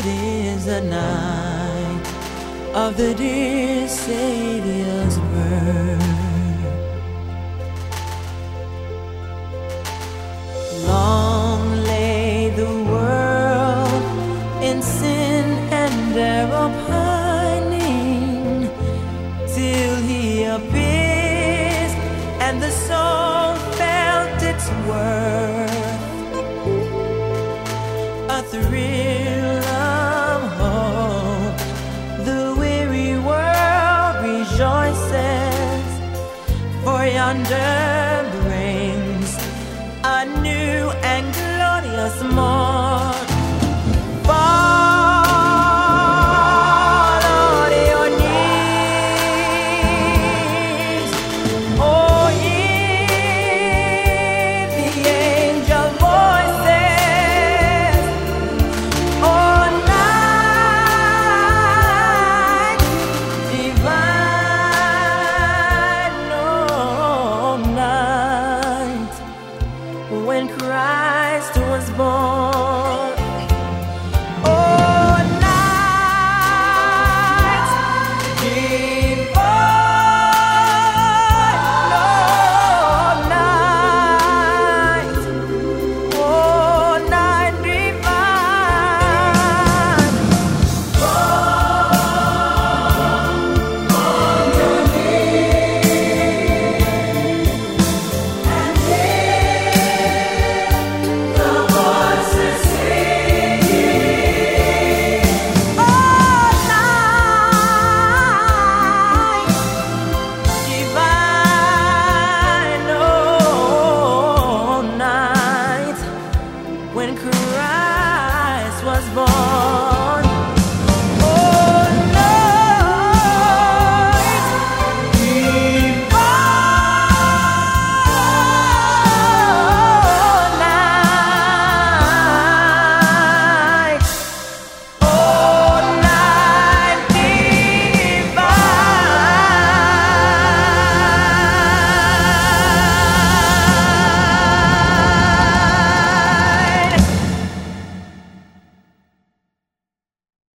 It is the night of the dear Savior's birth. Long lay the world in sin and error pining, till he appears and the soul felt its worth. A thrill of hope, the weary world rejoices, for yonder brings a new and glorious morn. Fall on your knees, oh ye the angel voices, oh night divine, oh night when Christ was born. Oh night divine, oh night divine. Fall on your knees and hear the voices singing. Oh night divine, oh night when Christ was born.